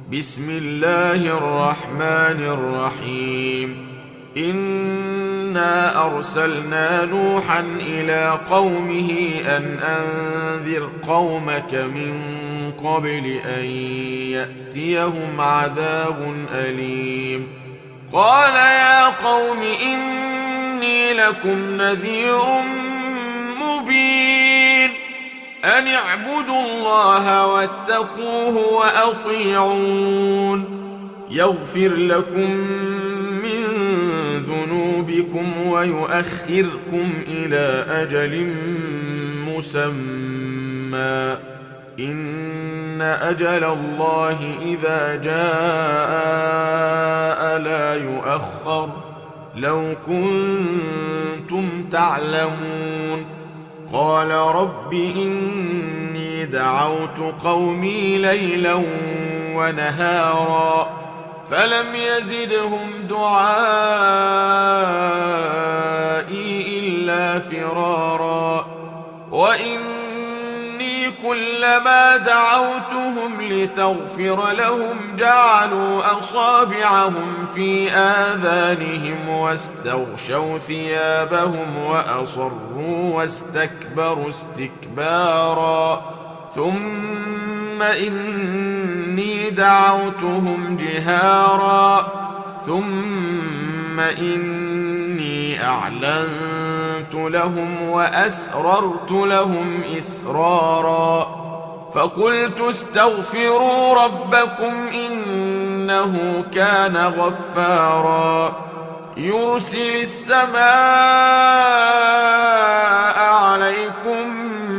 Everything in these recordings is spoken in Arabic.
بسم الله الرحمن الرحيم. إنا أرسلنا نوحا إلى قومه أن أنذر قومك من قبل أن يأتيهم عذاب أليم. قال يا قوم إني لكم نذير مبين، أن اعبدوا الله واتقوه وأطيعون، يغفر لكم من ذنوبكم ويؤخركم إلى أجل مسمى، إن أجل الله إذا جاء لا يؤخر، لو كنتم تعلمون. قال رب إني دعوت قومي ليلا ونهارا فلم يزدهم دعائي إلا فرارا، وإني كلما دعوتهم لتغفر لهم جعلوا أصابعهم في آذانهم واستغشوا ثيابهم وأصروا واستكبروا استكبارا، ثم إني دعوتهم جهارا، ثم إني أعلنت لهم وأسررت لهم إسرارا، فقلت استغفروا ربكم إنه كان غفارا، يرسل السماء عليكم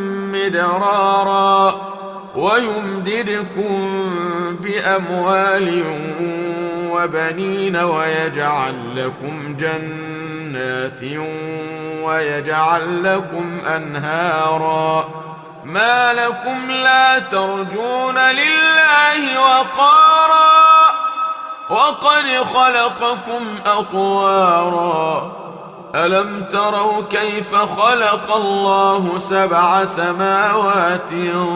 مدرارا ويمددكم بأموال وبنين ويجعل لكم جنات ويجعل لكم أنهارا، ما لكم لا ترجون لله وقارا وقد خلقكم أطوارا، ألم تروا كيف خلق الله 7 سماوات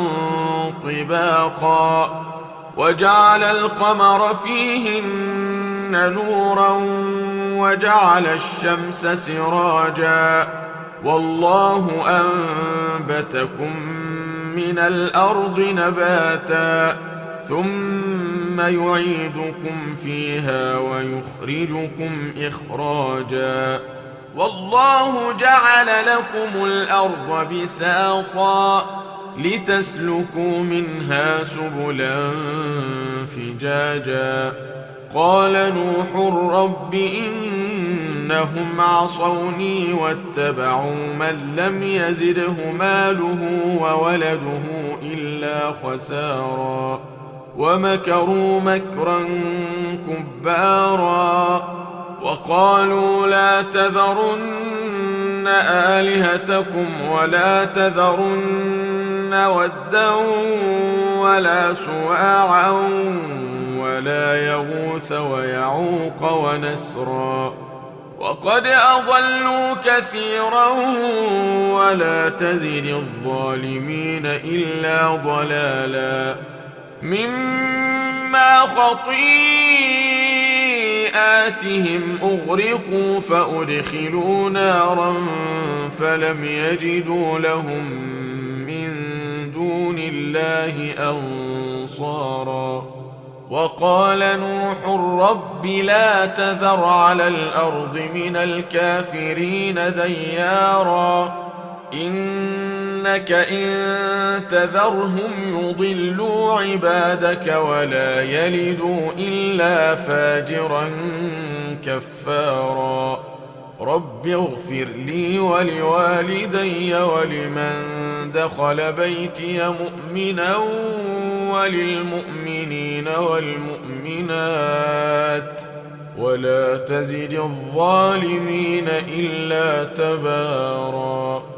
طباقا وجعل القمر فيهن نورا وجعل الشمس سراجا، والله أنبتكم من الأرض نباتا، ثم يعيدكم فيها ويخرجكم إخراجا، والله جعل لكم الأرض بساطا لتسلكوا منها سبلا فجاجا. قال نوح رب إنهم عصوني واتبعوا من لم يزده ماله وولده إلا خسارا، ومكروا مكرا كبارا، وقالوا لا تذرن آلهتكم ولا تذرن ودا ولا سواعا ولا يغوث ويعوق ونسرا، وقد أضلوا كثيرا ولا تزد الظالمين إلا ضلالا، مما خطيئاتهم أغرقوا فأدخلوا نارا فلم يجدوا لهم من دون الله أنصارا. وقال نوح رب لا تذر على الأرض من الكافرين ديارا، إنك إن تذرهم يضلوا عبادك ولا يلدوا إلا فاجرا كفارا. رب اغفر لي ولوالدي ولمن دخل بيتي مؤمنا وللمؤمنين والمؤمنات ولا تزد الظالمين إلا تبارا.